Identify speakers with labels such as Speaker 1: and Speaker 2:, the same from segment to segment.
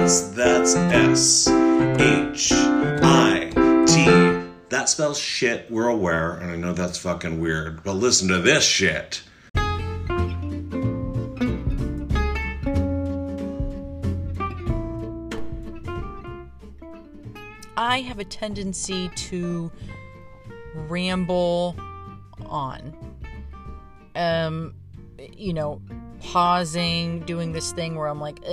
Speaker 1: Shits. That's S-H-I-T. That spells shit, we're aware, and I know that's fucking weird, but listen to this shit.
Speaker 2: I have a tendency to ramble on. Pausing, doing this thing where I'm like,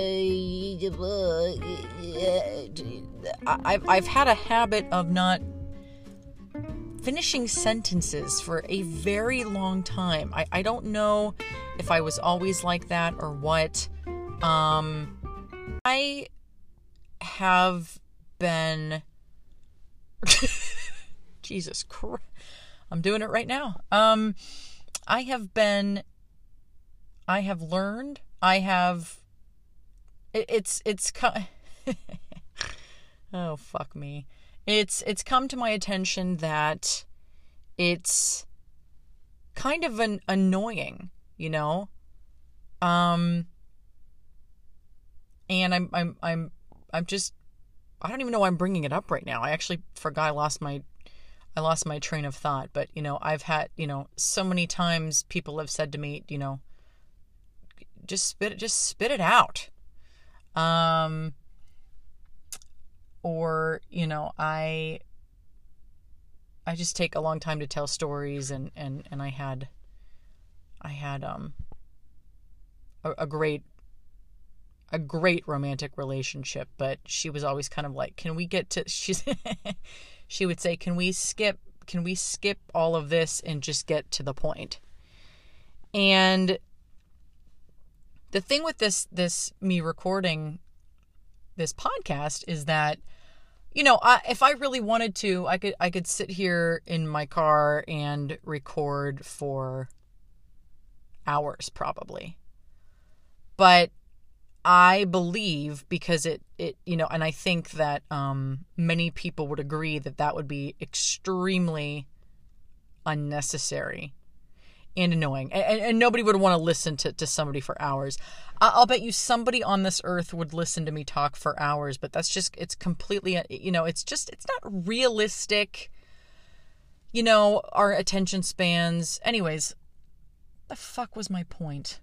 Speaker 2: I've had a habit of not finishing sentences for a very long time. I don't know if I was always like that or what. I have been... Jesus Christ. I'm doing it right now. I have learned, oh, fuck me. It's come to my attention that it's kind of annoying, and I'm just, I don't even know why I'm bringing it up right now. I actually forgot I lost my train of thought, but I've had, so many times people have said to me, just spit it out. Or, I just take a long time to tell stories, and I had a great romantic relationship, but she was always kind of like, can we get to, she would say, can we skip all of this and just get to the point? And the thing with this me recording this podcast is that, if I really wanted to, I could sit here in my car and record for hours probably. But I believe, because it and I think that many people would agree that would be extremely unnecessary and annoying. And nobody would want to listen to somebody for hours. I'll bet you somebody on this earth would listen to me talk for hours, but it's completely, it's not realistic, our attention spans. Anyways, the fuck was my point?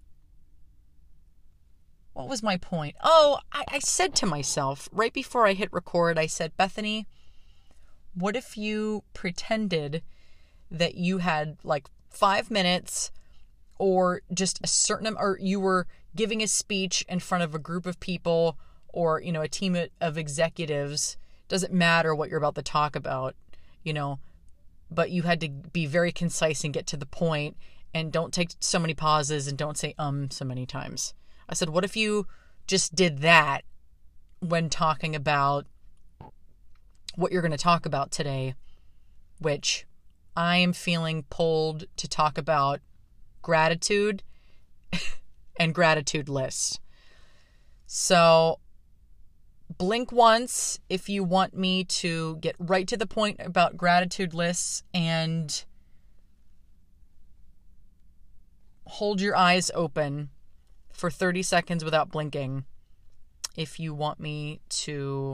Speaker 2: What was my point? Oh, I said to myself right before I hit record, I said, Bethany, what if you pretended that you had like 5 minutes, or just a certain, or you were giving a speech in front of a group of people, or, a team of executives. Doesn't matter what you're about to talk about, but you had to be very concise and get to the point, and don't take so many pauses, and don't say so many times. I said, what if you just did that when talking about what you're going to talk about today, which I am feeling pulled to talk about gratitude and gratitude lists. So blink once if you want me to get right to the point about gratitude lists, and hold your eyes open for 30 seconds without blinking if you want me to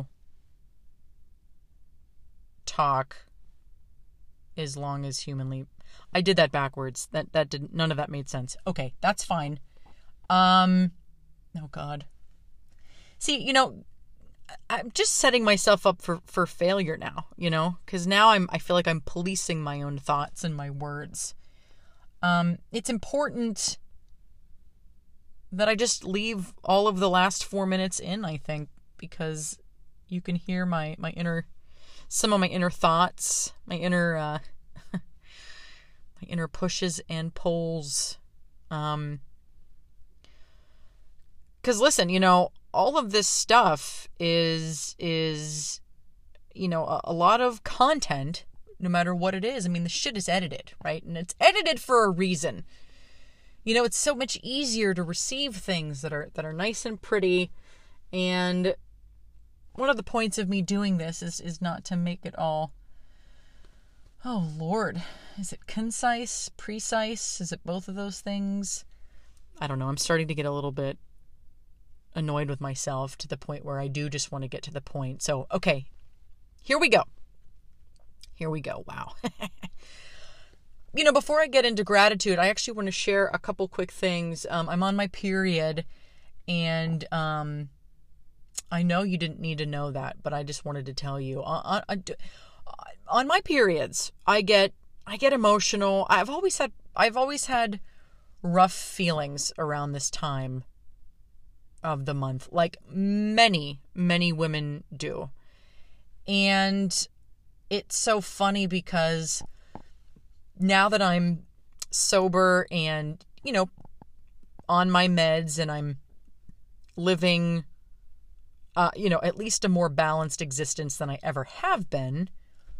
Speaker 2: talk as long as humanly. I did that backwards. That didn't, none of that made sense. Okay, that's fine. Oh God. See, I'm just setting myself up for failure now, because now I feel like I'm policing my own thoughts and my words. It's important that I just leave all of the last 4 minutes in, I think, because you can hear some of my inner thoughts, my inner pushes and pulls. Because listen, all of this stuff is a lot of content, no matter what it is. I mean, the shit is edited, right? And it's edited for a reason. It's so much easier to receive things that are nice and pretty. And one of the points of me doing this is not to make it all, oh Lord, is it concise, precise? Is it both of those things? I don't know. I'm starting to get a little bit annoyed with myself to the point where I do just want to get to the point. So, okay, here we go. Wow. Before I get into gratitude, I actually want to share a couple quick things. I'm on my period, and I know you didn't need to know that, but I just wanted to tell you. On my periods, I get emotional. I've always had rough feelings around this time of the month, like many women do. And it's so funny because now that I'm sober and, on my meds, and I'm living, at least a more balanced existence than I ever have been,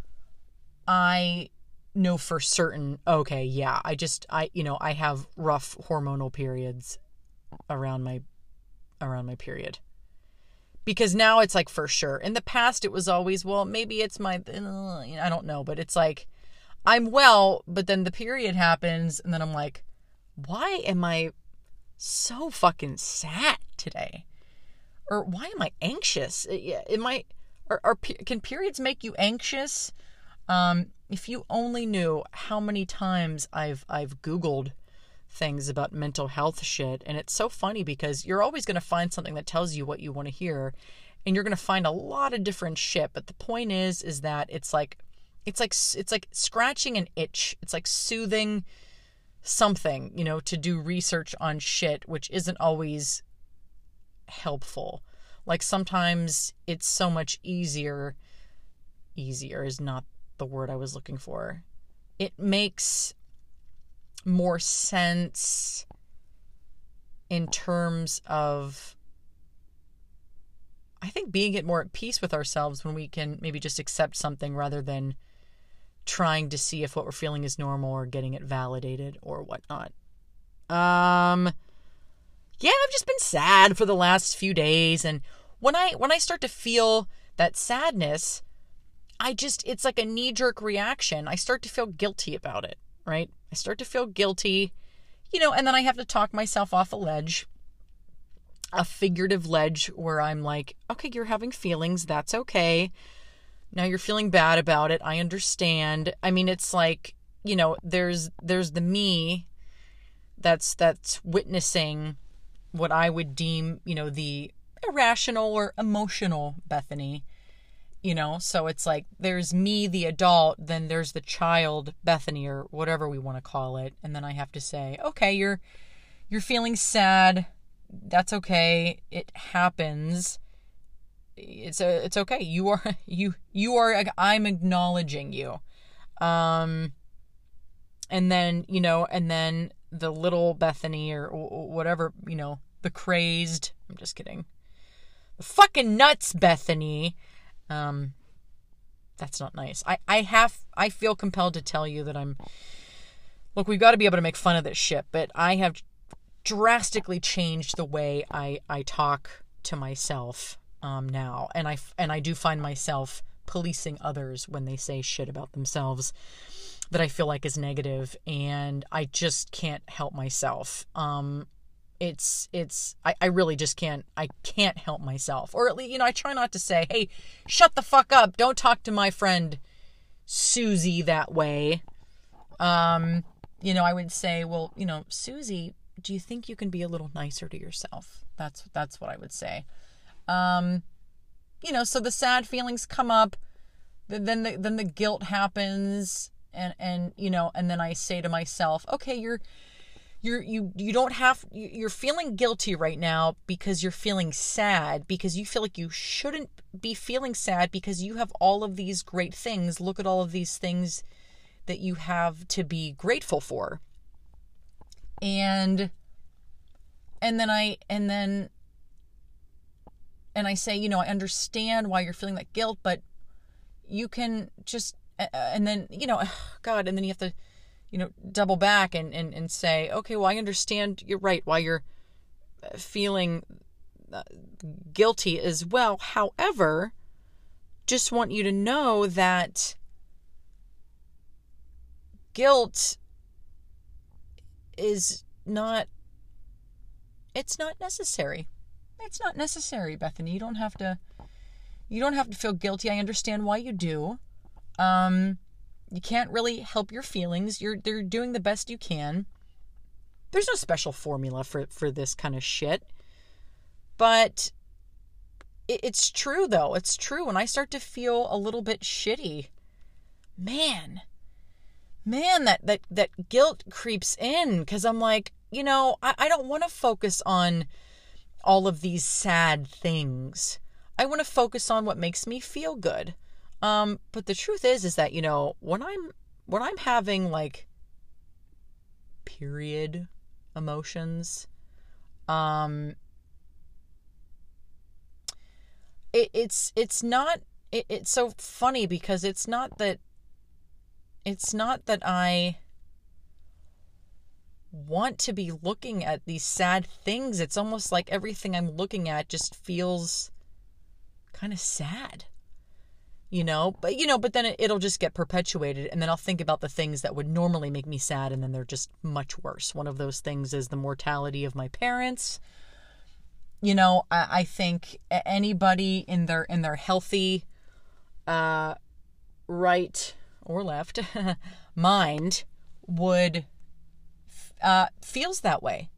Speaker 2: I know for certain, okay, yeah, I have rough hormonal periods around my period. Because now it's like for sure. In the past, it was always, well, maybe it's my, I don't know, but it's like, I'm well, but then the period happens, and then I'm like, why am I so fucking sad today? Or why am I anxious? Can periods make you anxious? If you only knew how many times I've Googled things about mental health shit, and it's so funny because you're always going to find something that tells you what you want to hear, and you're going to find a lot of different shit. But the point is that it's like scratching an itch. It's like soothing something, to do research on shit, which isn't always helpful. Like sometimes it's so much easier is not the word I was looking for. It makes more sense in terms of, I think, being more at peace with ourselves when we can maybe just accept something rather than trying to see if what we're feeling is normal or getting it validated or whatnot. Yeah, I've just been sad for the last few days, and when I start to feel that sadness, it's like a knee-jerk reaction. I start to feel guilty about it, right? I start to feel guilty, and then I have to talk myself off a figurative ledge where I'm like, okay, you're having feelings. That's okay. Now you're feeling bad about it. I understand. I mean, it's like, there's the me that's witnessing what I would deem, the irrational or emotional Bethany. So it's like there's me, the adult, then there's the child, Bethany, or whatever we want to call it. And then I have to say, okay, you're feeling sad. That's okay. It happens. It's okay. You are, I'm acknowledging you. And then, and then the little Bethany or whatever, the crazed, I'm just kidding. The fucking nuts Bethany. That's not nice. I feel compelled to tell you that look, we've got to be able to make fun of this shit, but I have drastically changed the way I talk to myself, now. And I do find myself policing others when they say shit about themselves that I feel like is negative, and I just can't help myself. I really just can't help myself. Or at least, I try not to say, hey, shut the fuck up. Don't talk to my friend Susie that way. I would say, well, Susie, do you think you can be a little nicer to yourself? That's what I would say. So the sad feelings come up, then the guilt happens, and then I say to myself, okay, you're feeling guilty right now because you're feeling sad, because you feel like you shouldn't be feeling sad because you have all of these great things. Look at all of these things that you have to be grateful for. And then I say, I understand why you're feeling that guilt, but you can just, and then, God, and then you have to, double back and say, okay, well, I understand, you're right, why you're feeling guilty as well. However, just want you to know that guilt is not necessary. It's not necessary, Bethany. You don't have to feel guilty. I understand why you do. You can't really help your feelings. They're doing the best you can. There's no special formula for this kind of shit. But it's true, though. It's true. When I start to feel a little bit shitty, man, that guilt creeps in, because I'm like, I don't want to focus on all of these sad things. I want to focus on what makes me feel good. But the truth is that, when I'm having like period emotions, it's so funny, because it's not that I want to be looking at these sad things. It's almost like everything I'm looking at just feels kind of sad, but then it'll just get perpetuated, and then I'll think about the things that would normally make me sad, and then they're just much worse. One of those things is the mortality of my parents. I think anybody in their healthy, right or left mind would feels that way.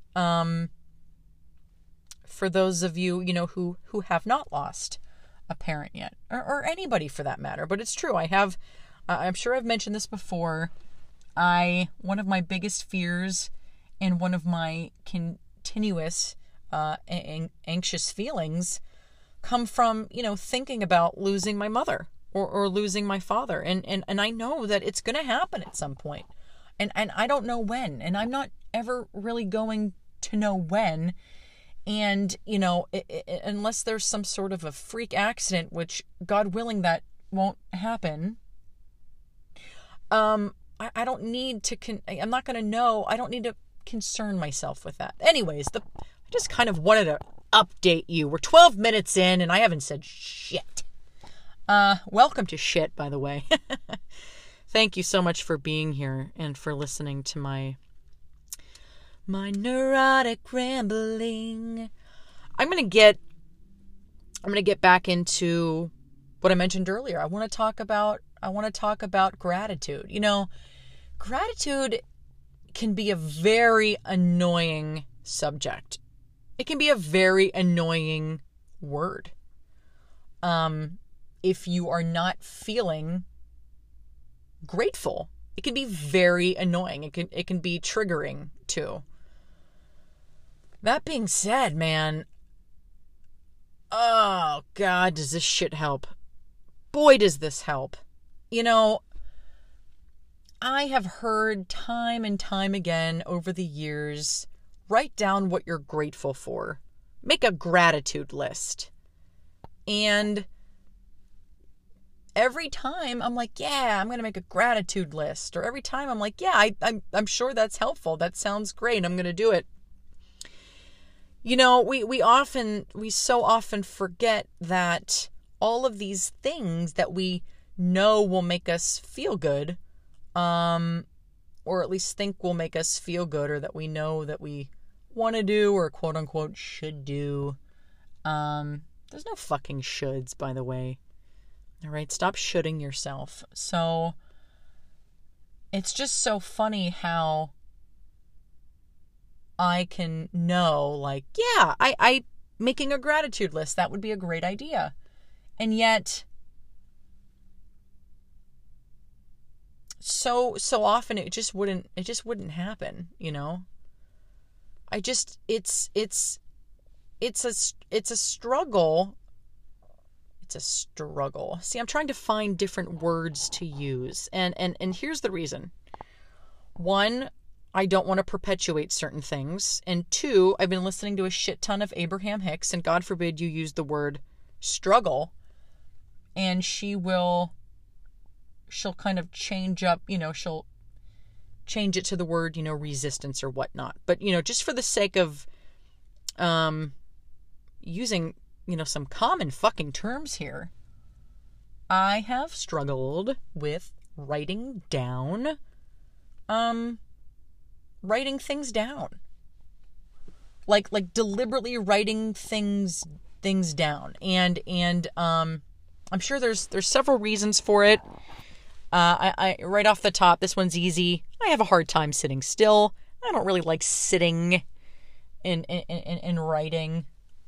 Speaker 2: For those of you, who have not lost a parent yet, or anybody for that matter. But it's true. I'm sure I've mentioned this before. One of my biggest fears and one of my continuous anxious feelings come from, thinking about losing my mother or losing my father. And I know that it's going to happen at some point. And I don't know when, and I'm not ever really going to know when. And, unless there's some sort of a freak accident, which, God willing, that won't happen, I don't need to, I'm not going to know, I don't need to concern myself with that. Anyways, I just kind of wanted to update you. We're 12 minutes in, and I haven't said shit. Welcome to shit, by the way. Thank you so much for being here and for listening to my neurotic rambling. I'm going to get back into what I mentioned earlier. I want to talk about gratitude. Gratitude can be a very annoying subject. It can be a very annoying word. If you are not feeling grateful, it can be very annoying. It can be triggering too. That being said, man, oh God, does this shit help? Boy, does this help. I have heard time and time again over the years, write down what you're grateful for. Make a gratitude list. And every time I'm like, yeah, I'm going to make a gratitude list. Or every time I'm like, yeah, I'm sure that's helpful. That sounds great. I'm going to do it. We so often forget that all of these things that we know will make us feel good, or at least think will make us feel good, or that we know that we want to do, or quote unquote should do. There's no fucking shoulds, by the way. All right, stop shoulding yourself. So it's just so funny how I can know, like, yeah, I making a gratitude list, that would be a great idea. And yet so often it just wouldn't happen, it's a struggle. It's a struggle. See, I'm trying to find different words to use. And here's the reason. One, I don't want to perpetuate certain things. And two, I've been listening to a shit ton of Abraham Hicks, and God forbid you use the word struggle, and she'll kind of change up, she'll change it to the word, resistance or whatnot. But, just for the sake of using, some common fucking terms here, I have struggled with writing things down. like deliberately writing things down. And I'm sure there's several reasons for it. I right off the top, this one's easy. I have a hard time sitting still. I don't really like sitting in writing.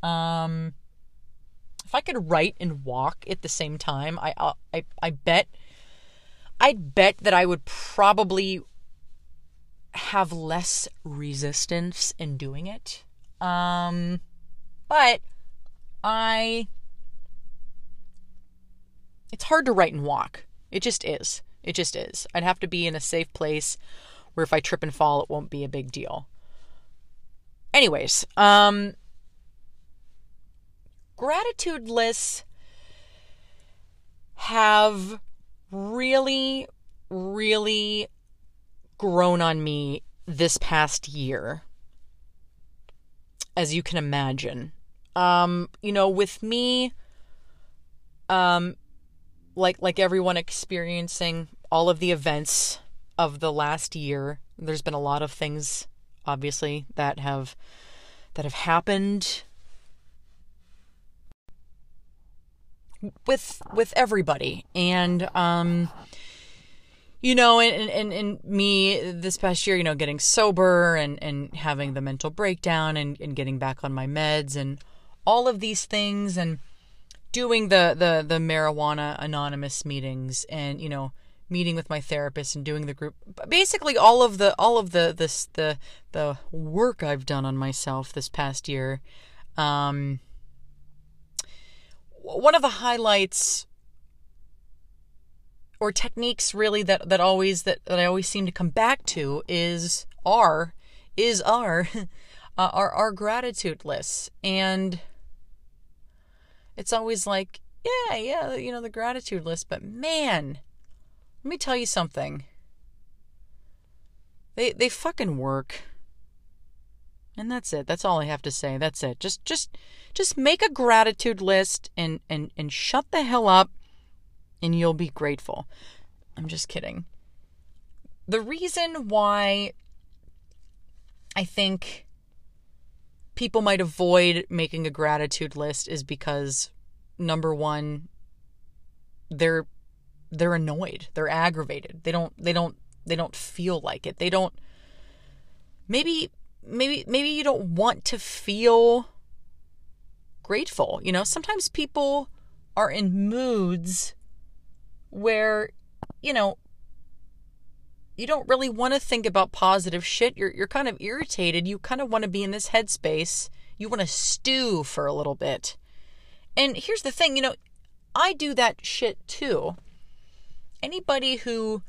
Speaker 2: If I could write and walk at the same time, I'd bet that I would probably have less resistance in doing it. But it's hard to write and walk. It just is. It just is. I'd have to be in a safe place where if I trip and fall, it won't be a big deal. Anyways, gratitude lists have really, really grown on me this past year, as you can imagine. With me, like everyone experiencing all of the events of the last year, there's been a lot of things, obviously, that have happened with everybody. And and me this past year, getting sober and having the mental breakdown and getting back on my meds and all of these things, and doing the Marijuana Anonymous meetings, and meeting with my therapist and doing the group, basically all of the work I've done on myself this past year. One of the highlights or techniques really that I always seem to come back to is our gratitude lists. And it's always like, yeah, the gratitude list, but man, let me tell you something. They fucking work. And that's it. That's all I have to say. That's it. Just make a gratitude list and shut the hell up, and you'll be grateful. I'm just kidding. The reason why I think people might avoid making a gratitude list is because, number one, they're annoyed. They're aggravated. They don't feel like it. They don't. Maybe you don't want to feel grateful. Sometimes people are in moods where, you don't really want to think about positive shit. You're kind of irritated. You kind of want to be in this headspace. You want to stew for a little bit. And here's the thing, I do that shit too. Anybody who,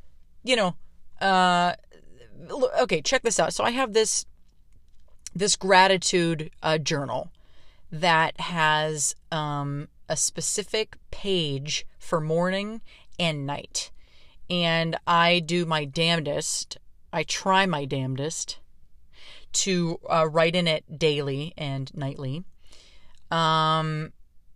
Speaker 2: okay, check this out. So I have this gratitude journal that has a specific page for morning and night. And I do my damnedest, I try my damnedest to write in it daily and nightly. And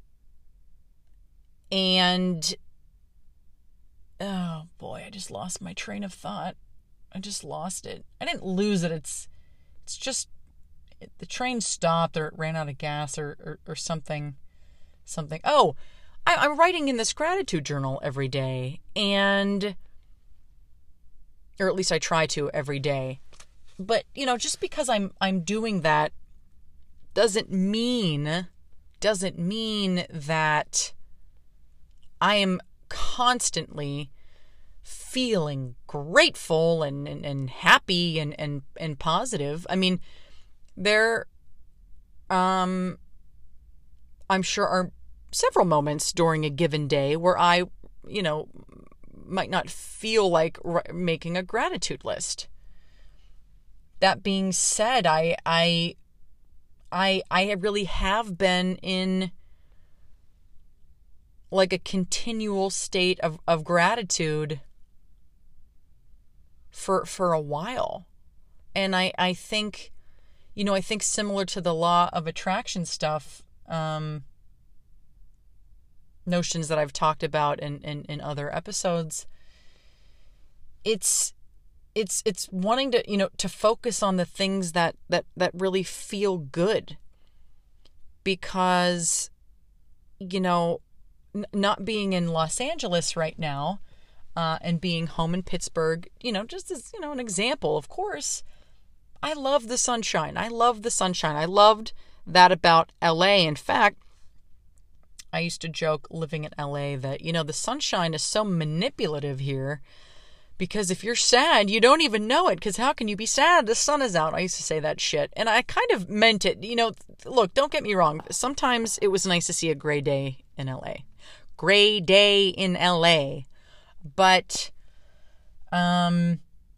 Speaker 2: oh boy, I just lost my train of thought. I just lost it. I didn't lose it. It's just the train stopped, or it ran out of gas, or something. Oh, I'm writing in this gratitude journal every day, or at least I try to every day. But just because I'm doing that doesn't mean that I am constantly feeling grateful and happy and positive. I mean, there I'm sure are several moments during a given day where I might not feel like making a gratitude list. That being said, I really have been in like a continual state of gratitude for a while. And I think, I think similar to the law of attraction stuff, notions that I've talked about in other episodes, it's it's wanting to, to focus on the things that really feel good. Because, not being in Los Angeles right now, and being home in Pittsburgh, just as, an example, of course, I love the sunshine. I love the sunshine. I loved that about LA. In fact, I used to joke living in LA that, the sunshine is so manipulative here, because if you're sad, you don't even know it, because how can you be sad? The sun is out. I used to say that shit. And I kind of meant it. Look, don't get me wrong. Sometimes it was nice to see a gray day in LA. Gray day in LA. But I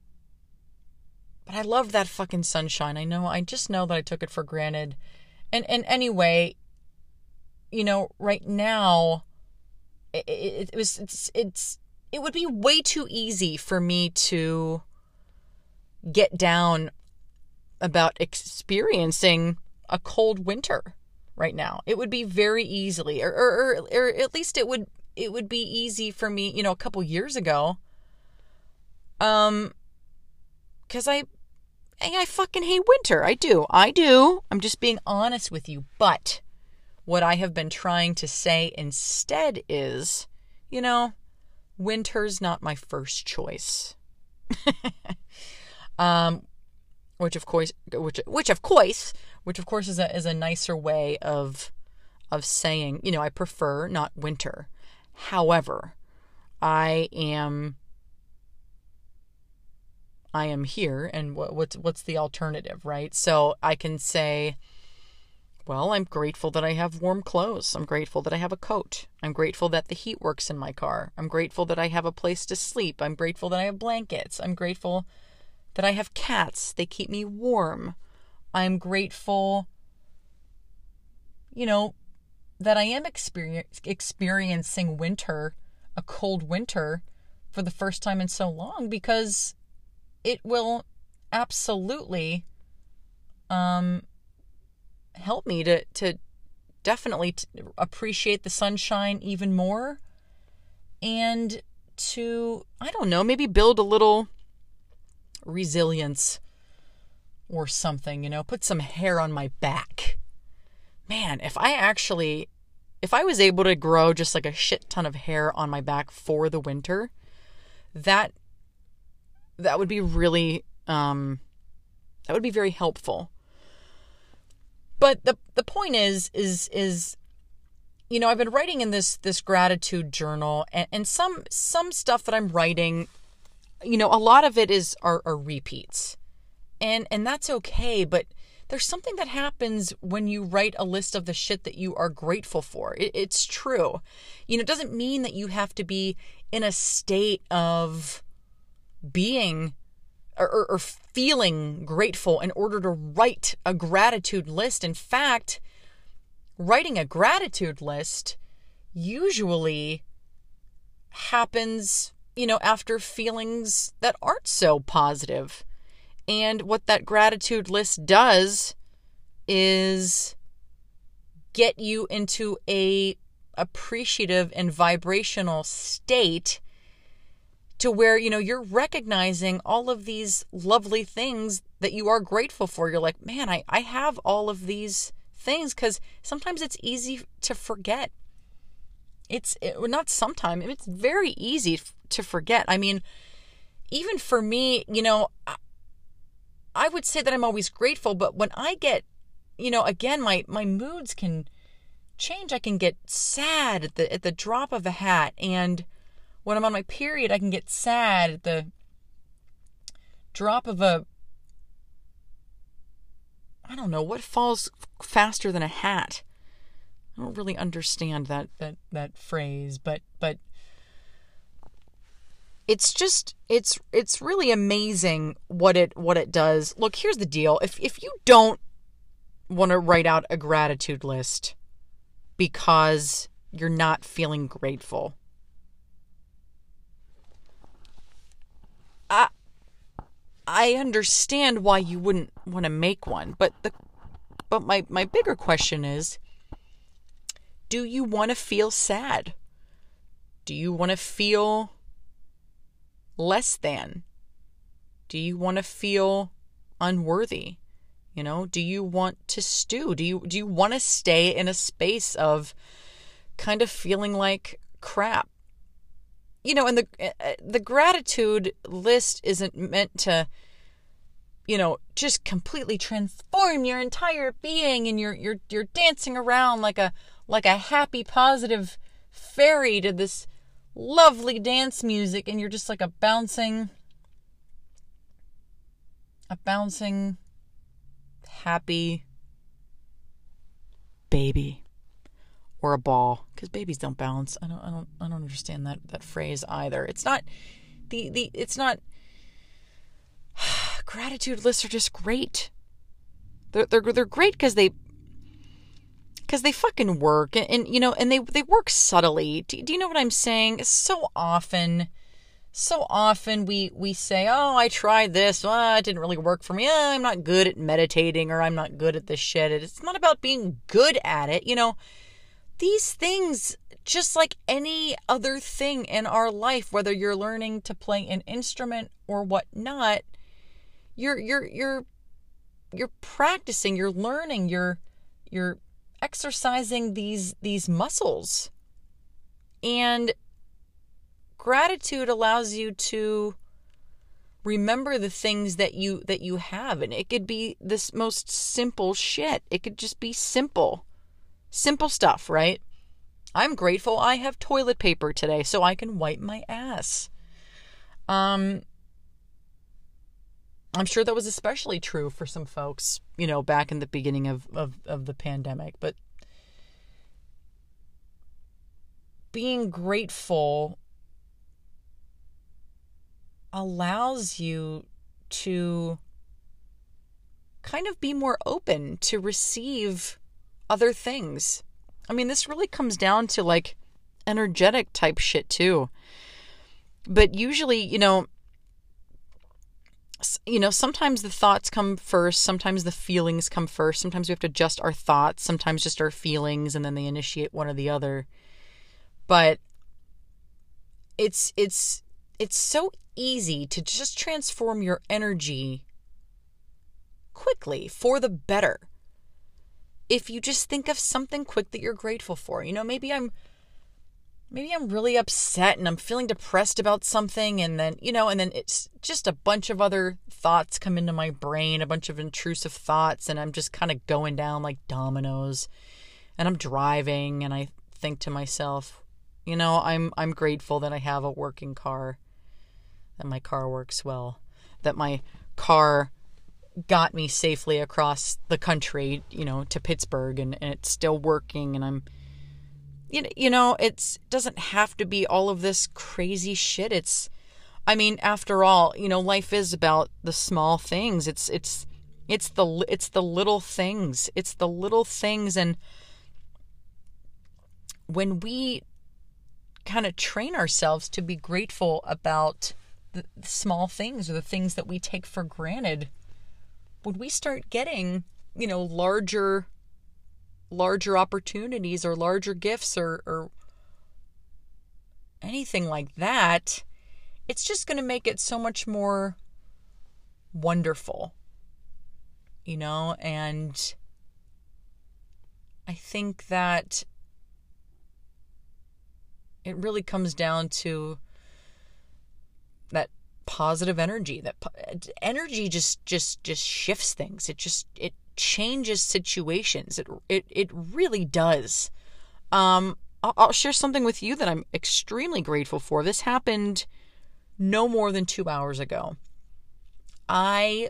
Speaker 2: love that fucking sunshine. I just know that I took it for granted. And anyway, right now, it would be way too easy for me to get down about experiencing a cold winter right now. It would be very easily, or at least it would be easy for me, a couple years ago. Because I fucking hate winter. I do. I'm just being honest with you. But what I have been trying to say instead is, winter's not my first choice. Which of course is a nicer way of saying, I prefer not winter. However, I am here, and what's the alternative, right? So I can say, well, I'm grateful that I have warm clothes. I'm grateful that I have a coat. I'm grateful that the heat works in my car. I'm grateful that I have a place to sleep. I'm grateful that I have blankets. I'm grateful that I have cats. They keep me warm. I'm grateful, that I am experiencing winter, a cold winter, for the first time in so long, because it will absolutely help me to definitely appreciate the sunshine even more, and to, I don't know, maybe build a little resilience or something, put some hair on my back. Man, if I was able to grow just like a shit ton of hair on my back for the winter, that would be really, that would be very helpful. But the point is, I've been writing in this gratitude journal, and some stuff that I'm writing, a lot of it are repeats, and that's okay. But there's something that happens when you write a list of the shit that you are grateful for. It's true. It doesn't mean that you have to be in a state of being or feeling grateful in order to write a gratitude list. In fact, writing a gratitude list usually happens, after feelings that aren't so positive. And what that gratitude list does is get you into a appreciative and vibrational state to where, you're recognizing all of these lovely things that you are grateful for. You're like, man, I have all of these things, because sometimes it's easy to forget. It's very easy to forget. I mean, even for me, I would say that I'm always grateful, but when I get, again, my moods can change. I can get sad at the drop of a hat, and when I'm on my period, I can get sad at the drop of I don't know, what falls faster than a hat? I don't really understand that phrase, but it's just, it's really amazing what it does. Look, here's the deal. If you don't want to write out a gratitude list because you're not feeling grateful, I understand why you wouldn't want to make one, but my bigger question is, do you want to feel sad? Do you want to feel less than? Do you want to feel unworthy? Do you want to stew? Do you want to stay in a space of kind of feeling like crap? And the gratitude list isn't meant to, just completely transform your entire being, and you're dancing around like a happy, positive fairy to this lovely dance music, and you're just like a bouncing happy baby or a ball, because babies don't bounce. I don't understand that phrase either. It's not it's not. Gratitude lists are just great. They're great because they fucking work, and they work subtly. Do you know what I'm saying? So often we say, oh, I tried this. Well, it didn't really work for me. I'm not good at meditating, or I'm not good at this shit. It's not about being good at it. These things, just like any other thing in our life, whether you're learning to play an instrument or whatnot, you're practicing, you're learning, you're exercising these muscles. And gratitude allows you to remember the things that you have, and it could be this most simple shit. It could just be simple stuff, right? I'm grateful I have toilet paper today so I can wipe my ass. I'm sure that was especially true for some folks, back in the beginning of the pandemic. But being grateful allows you to kind of be more open to receive other things. I mean, this really comes down to like energetic type shit too. But usually, sometimes the thoughts come first, sometimes the feelings come first, sometimes we have to adjust our thoughts, sometimes just our feelings, and then they initiate one or the other. But it's so easy to just transform your energy quickly for the better. If you just think of something quick that you're grateful for. Maybe I'm really upset and I'm feeling depressed about something, and then it's just a bunch of other thoughts come into my brain, a bunch of intrusive thoughts, and I'm just kind of going down like dominoes. And I'm driving and I think to myself, I'm grateful that I have a working car, that my car works well, that my car got me safely across the country, to Pittsburgh, and it's still working, and I'm it doesn't have to be all of this crazy shit. After all, life is about the small things. It's the little things. It's the little things. And when we kind of train ourselves to be grateful about the small things, or the things that we take for granted, when we start getting, larger opportunities or larger gifts or anything like that, it's just going to make it so much more wonderful, and I think that it really comes down to that positive energy. That energy just shifts things. It changes situations. It really does. I'll share something with you that I'm extremely grateful for. This happened no more than 2 hours ago. I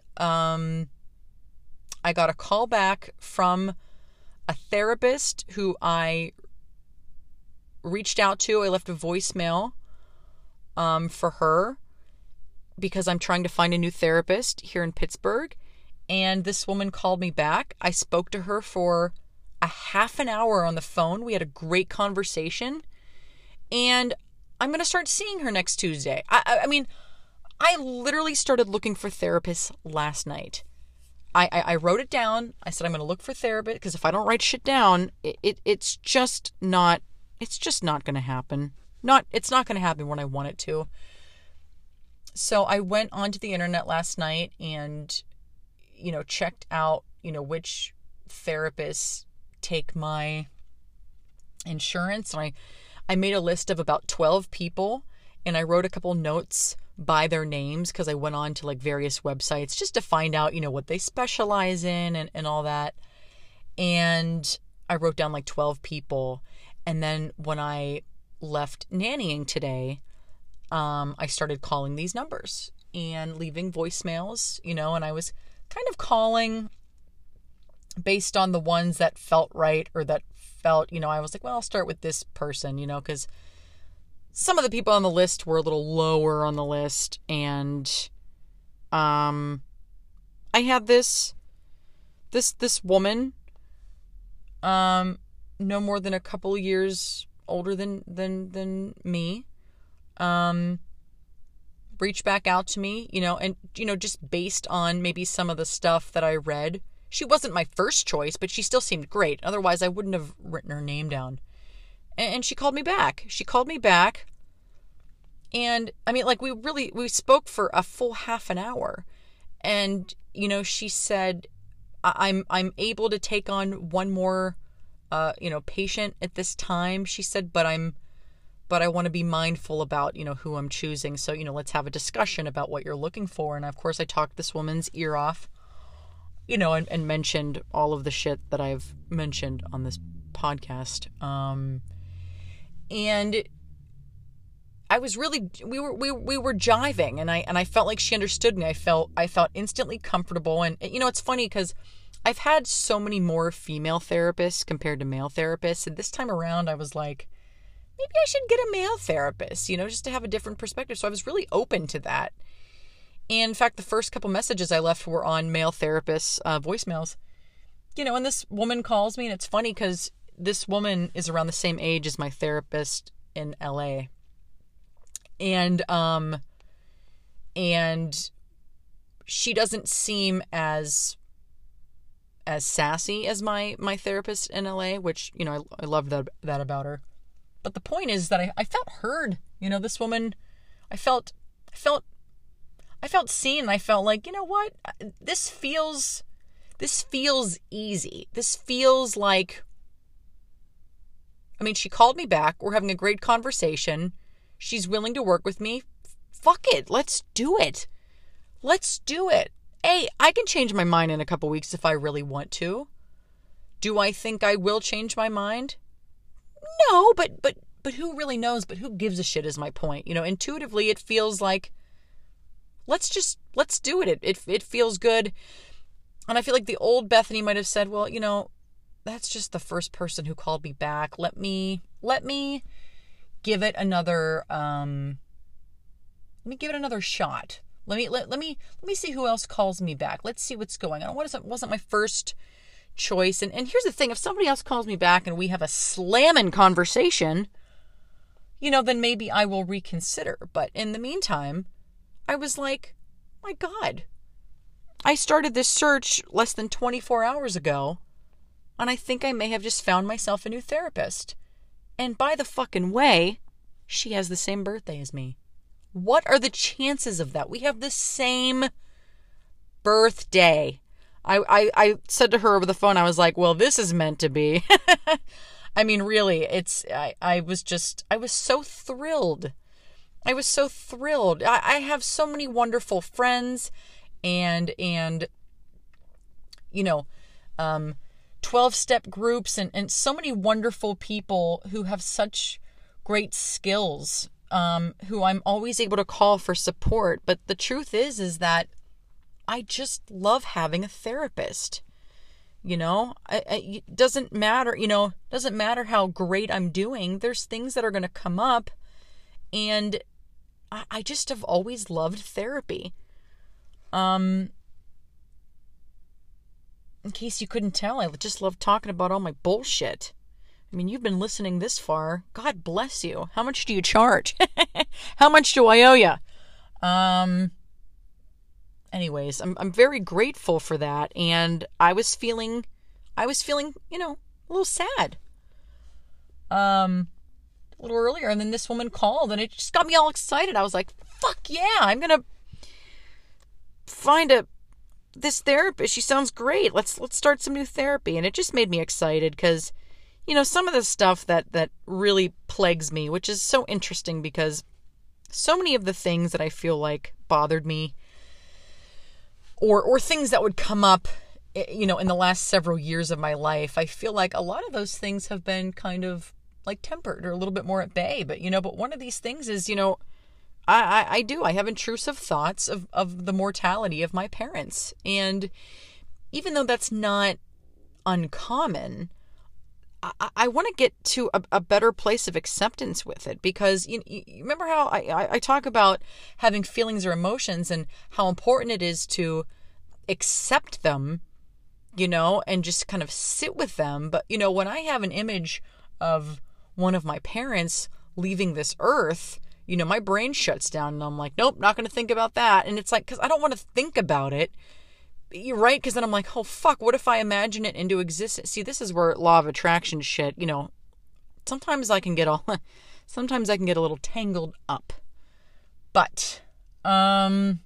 Speaker 2: got a call back from a therapist who I reached out to. I left a voicemail for her because I'm trying to find a new therapist here in Pittsburgh. And this woman called me back. I spoke to her for a half an hour on the phone. We had a great conversation. And I'm going to start seeing her next Tuesday. I mean, I literally started looking for therapists last night. I wrote it down. I said, I'm going to look for therapists, because if I don't write shit down, it's just not going to happen. It's not going to happen when I want it to. So I went onto the internet last night and, checked out, which therapists take my insurance. And I made a list of about 12 people, and I wrote a couple notes by their names because I went on to like various websites just to find out, what they specialize in and all that. And I wrote down like 12 people. And then when I left nannying today, I started calling these numbers and leaving voicemails, and I was kind of calling based on the ones that felt right or that felt, I was like, well, I'll start with this person, because some of the people on the list were a little lower on the list. And I had this woman, no more than a couple years older than me, reached back out to me, and, just based on maybe some of the stuff that I read. She wasn't my first choice, but she still seemed great. Otherwise, I wouldn't have written her name down. And she called me back. And I mean, like, we spoke for a full half an hour. And, she said, I'm able to take on one more, patient at this time. She said, but I want to be mindful about, who I'm choosing. So, let's have a discussion about what you're looking for. And of course, I talked this woman's ear off, and mentioned all of the shit that I've mentioned on this podcast. And I was really, we were jiving, and I felt like she understood me. I felt instantly comfortable. And, it's funny because I've had so many more female therapists compared to male therapists. And this time around, I was like, maybe I should get a male therapist, just to have a different perspective. So I was really open to that. And in fact, the first couple messages I left were on male therapists' voicemails. And this woman calls me, and it's funny because this woman is around the same age as my therapist in LA. And she doesn't seem as sassy as my therapist in LA, which, I love that about her. But the point is that I felt heard. This woman, I felt seen, and I felt like, what? This feels easy. This feels like, I mean, she called me back. We're having a great conversation. She's willing to work with me. Fuck it. Let's do it. Hey, I can change my mind in a couple weeks if I really want to. Do I think I will change my mind? No, but who really knows? But who gives a shit is my point. Intuitively, it feels like, let's do it. It feels good. And I feel like the old Bethany might have said, well, that's just the first person who called me back. Let me give it another, shot. Let me see who else calls me back. Let's see what's going on. Wasn't my first choice. And here's the thing, if somebody else calls me back and we have a slamming conversation, then maybe I will reconsider. But in the meantime, I was like, my God, I started this search less than 24 hours ago, and I think I may have just found myself a new therapist. And by the fucking way, she has the same birthday as me. What are the chances of that? We have the same birthday. I said to her over the phone, I was like, well, this is meant to be. I mean, really, I was so thrilled. I have so many wonderful friends and 12-step groups and so many wonderful people who have such great skills, who I'm always able to call for support. But the truth is that I just love having a therapist. It doesn't matter, doesn't matter how great I'm doing. There's things that are going to come up, and I just have always loved therapy. In case you couldn't tell, I just love talking about all my bullshit. I mean, you've been listening this far. God bless you. How much do you charge? How much do I owe you? Anyways, I'm very grateful for that, and I was feeling, a little sad. a little earlier, and then this woman called, and it just got me all excited. I was like, fuck yeah, I'm going to find this therapist. She sounds great. Let's start some new therapy. And it just made me excited because, some of the stuff that really plagues me, which is so interesting because so many of the things that I feel like bothered me or things that would come up, in the last several years of my life, I feel like a lot of those things have been kind of like tempered or a little bit more at bay. But one of these things is, I have intrusive thoughts of the mortality of my parents. And even though that's not uncommon, I want to get to a better place of acceptance with it, because you remember how I talk about having feelings or emotions and how important it is to accept them, and just kind of sit with them. But, when I have an image of one of my parents leaving this earth, my brain shuts down and I'm like, nope, not going to think about that. And it's like, because I don't want to think about it. You're right, because then I'm like, oh, fuck, what if I imagine it into existence? See, this is where law of attraction shit, sometimes I can get a little tangled up. But, that's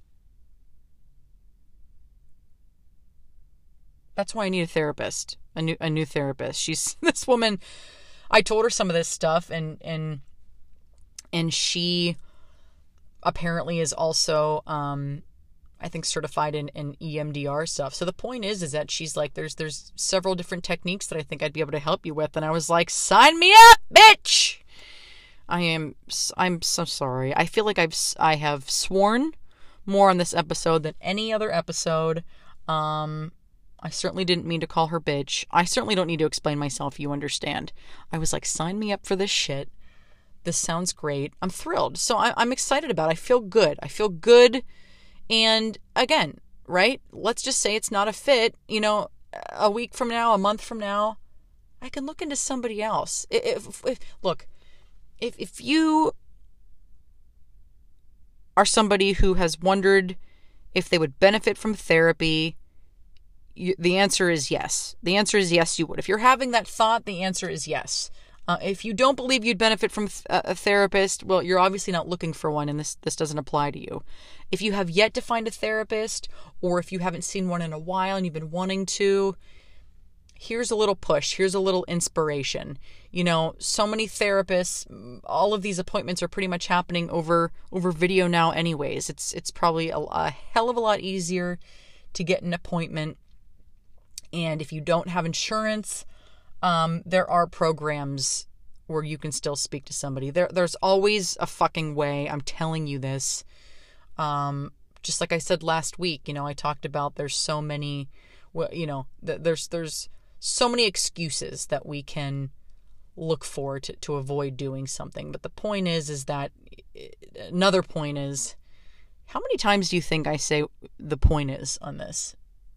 Speaker 2: why I need a therapist, a new therapist. She's this woman. I told her some of this stuff, and she apparently is also, I think, certified in EMDR stuff. So the point is that she's like, there's several different techniques that I think I'd be able to help you with. And I was like, sign me up, bitch. I'm so sorry. I feel like I have sworn more on this episode than any other episode. I certainly didn't mean to call her bitch. I certainly don't need to explain myself. You understand. I was like, sign me up for this shit. This sounds great. I'm thrilled. So I'm excited about it. I feel good. And again, right? Let's just say it's not a fit. A week from now, a month from now, I can look into somebody else. If you are somebody who has wondered if they would benefit from therapy, the answer is yes. The answer is yes, you would. If you're having that thought, the answer is yes. If you don't believe you'd benefit from a therapist, well, you're obviously not looking for one, and this doesn't apply to you. If you have yet to find a therapist, or if you haven't seen one in a while and you've been wanting to, here's a little push. Here's a little inspiration. So many therapists, all of these appointments are pretty much happening over video now anyways. It's probably a hell of a lot easier to get an appointment. And if you don't have insurance, there are programs where you can still speak to somebody. There's always a fucking way. I'm telling you this. Just like I said last week, I talked about there's so many, there's so many excuses that we can look for to avoid doing something. But the point is that another point is, how many times do you think I say the point is on this?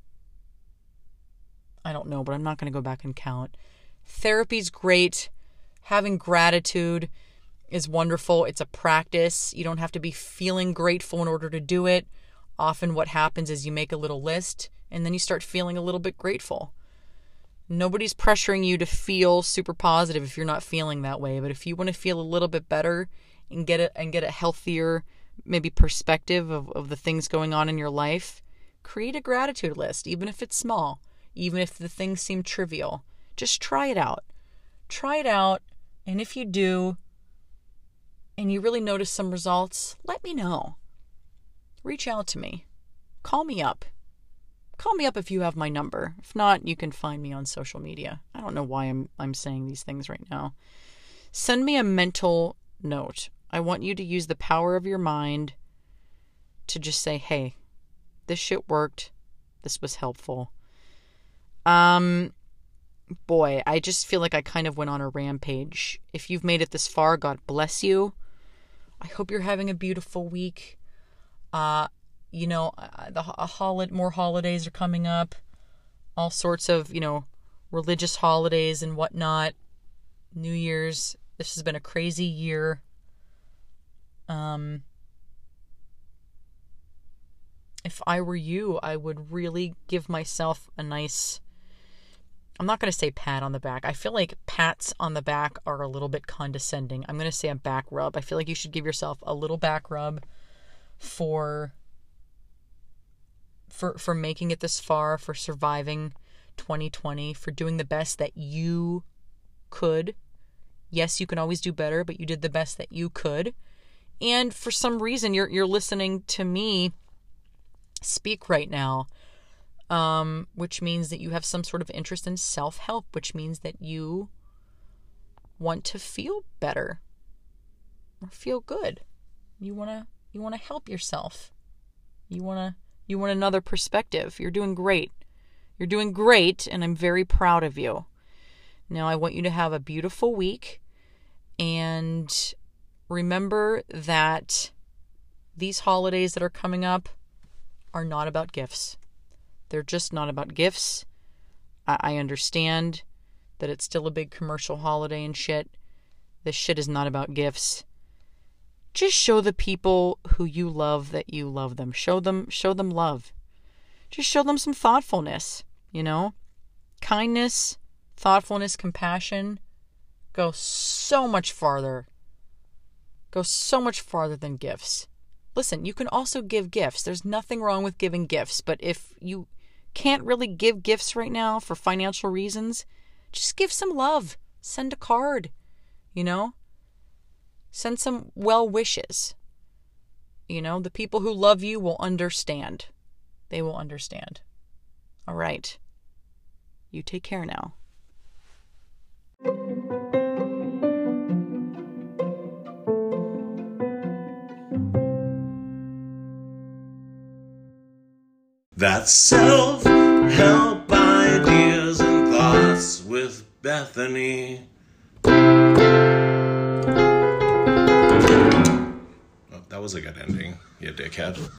Speaker 2: I don't know, but I'm not going to go back and count. Therapy's great. Having gratitude is wonderful. It's a practice. You don't have to be feeling grateful in order to do it. Often what happens is you make a little list and then you start feeling a little bit grateful. Nobody's pressuring you to feel super positive if you're not feeling that way. But if you want to feel a little bit better and get a healthier maybe perspective of the things going on in your life, create a gratitude list, even if it's small. Even if the things seem trivial, just try it out. Try it out. And if you do, and you really notice some results, let me know. Reach out to me. Call me up. Call me up if you have my number. If not, you can find me on social media. I don't know why I'm saying these things right now. Send me a mental note. I want you to use the power of your mind to just say, hey, this shit worked. This was helpful. Boy, I just feel like I kind of went on a rampage. If you've made it this far, God bless you. I hope you're having a beautiful week. More holidays are coming up. All sorts of, religious holidays and whatnot. New Year's. This has been a crazy year. If I were you, I would really give myself a nice I'm not going to say pat on the back. I feel like pats on the back are a little bit condescending. I'm going to say a back rub. I feel like you should give yourself a little back rub for making it this far, for surviving 2020, for doing the best that you could. Yes, you can always do better, but you did the best that you could. And for some reason, you're listening to me speak right now, which means that you have some sort of interest in self-help, which means that you want to feel better or feel good. You want to help yourself. You want another perspective. You're doing great. You're doing great, and I'm very proud of you. Now, I want you to have a beautiful week, and remember that these holidays that are coming up are not about gifts. They're just not about gifts. I understand that it's still a big commercial holiday and shit. This shit is not about gifts. Just show the people who you love that you love them. Show them love. Just show them some thoughtfulness, you know? Kindness, thoughtfulness, compassion go so much farther. Go so much farther than gifts. Listen, you can also give gifts. There's nothing wrong with giving gifts, but if you can't really give gifts right now for financial reasons, just give some love. Send a card, you know? Send some well wishes. You know, the people who love you will understand. They will understand. All right. You take care now.
Speaker 1: That's self-help ideas and thoughts with Bethany. Oh, that was a good ending, you dickhead.